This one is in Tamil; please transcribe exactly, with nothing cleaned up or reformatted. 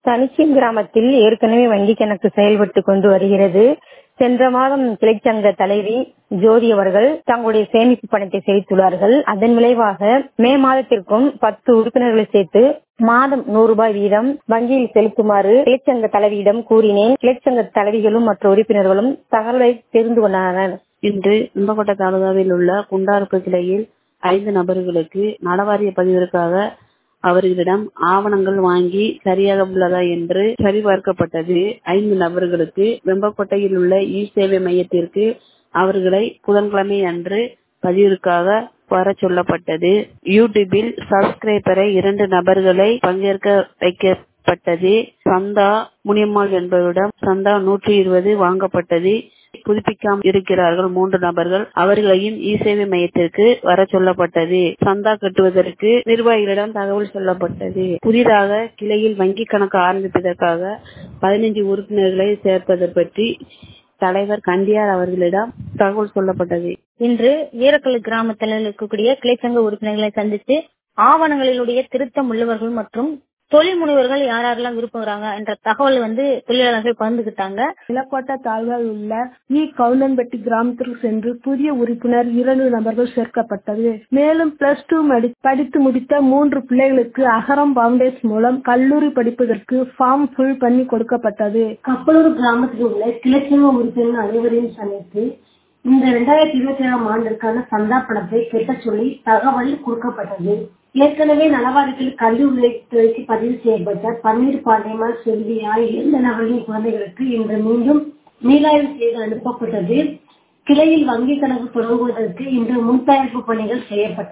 தனிச்சியம் கிராமத்தில் ஏற்கனவே வங்கி கணக்கு செயல்பட்டு கொண்டு வருகிறது. சென்ற மாதம் கிளைச்சங்க தலைவி ஜோதி அவர்கள் தங்களுடைய சேமிப்பு பணத்தை செலுத்தியுள்ளார்கள். அதன் விளைவாக மே மாதத்திற்கும் பத்து உறுப்பினர்களை சேர்த்து மாதம் நூறு ரூபாய் வீதம் வங்கியில் செலுத்துமாறு கிளைச்சங்க தலைவியிடம் கூறினேன். கிளைச்சங்க தலைவிகளும் மற்ற உறுப்பினர்களும் தகவலை தெரிந்து கொண்டனர். இன்று வெம்பக்கோட்டை தாலுகாவில் உள்ள குண்டாறுப்பு கிளையில் ஐந்து நபர்களுக்கு நலவாரிய பதிவிற்காக அவர்களிடம் ஆவணங்கள் வாங்கி சரியாக உள்ளதா என்று சரிபார்க்கப்பட்டது. ஐந்து நபர்களுக்கு வெம்பக்கோட்டையில் உள்ள இ சேவை மையத்திற்கு அவர்களை புதன்கிழமை அன்று பதிவிற்காக வர சொல்லப்பட்டது. யூடியூபில் சப்ஸ்கிரைபரை இரண்டு நபர்களை பங்கேற்க வைக்கப்பட்டது. சந்தா முனியம்மாள் என்பவரிடம் சந்தா நூற்றி இருபது வாங்கப்பட்டது. புதுப்பிக்காமல் இருக்கிறார்கள் மூன்று நபர்கள், அவர்களையும் இ சேவை மையத்திற்கு வர சொல்லப்பட்டது. சந்தா கட்டுவதற்கு நிர்வாகிகளிடம் தகவல் சொல்லப்பட்டது. புதிதாக கிளையில் வங்கி கணக்கு ஆரம்பிப்பதற்காக பதினைந்து உறுப்பினர்களை சேர்ப்பது பற்றி தலைவர் கண்டியார் அவர்களிடம் தகவல் சொல்லப்பட்டது. இன்று வீரக்கல் கிராமத்தில் இருக்கக்கூடிய கிளைச்சங்க உறுப்பினர்களை சந்தித்து ஆவணங்களிலுடைய திருத்தம் உள்ளவர்கள் மற்றும் தொழில் முனைவர்கள் யார் யாரெல்லாம் விரும்புகிறாங்க என்ற தகவல் வந்து தொழிலாளர்கள் பகிர்ந்துகிட்டாங்க. வெம்பக்கோட்டை தாலுகாவில் உள்ள இ கவுண்டன்பட்டி கிராமத்திற்கு சென்று புதிய உறுப்பினர் இரண்டு நபர்கள் சேர்க்கப்பட்டது. மேலும் பிளஸ் டூ படித்து முடித்த மூன்று பிள்ளைகளுக்கு அகரம் பவுண்டேஷன் மூலம் கல்லூரி படிப்பதற்கு ஃபார்ம் ஃபில் பண்ணி கொடுக்கப்பட்டது. கப்பலூர் கிராமத்தில் உள்ள கிளைச்சங்க உறுப்பினர் அனைவரையும் சந்தித்து இந்த இரண்டாயிரத்தி இருபத்தி ஏழாம் ஆண்டிற்கான சந்தா பணத்தை கெட்ட சொல்லி தகவல் கொடுக்கப்பட்டது. ஏற்கனவே நலவாரியத்தில் கல்வி உள்ளிட்டவைக்கு பதிவு செய்யப்பட்ட பன்னீர் பாண்டியம்மாள் செல்வி ஆகிய இரண்டு நபர்களின் குழந்தைகளுக்கு இன்று மீண்டும் மீளாய்வு செய்து அனுப்பப்பட்டது. கிளையில் வங்கி கணக்கு தொடங்குவதற்கு இன்று முன்தயாரிப்பு பணிகள் செய்யப்பட்டது.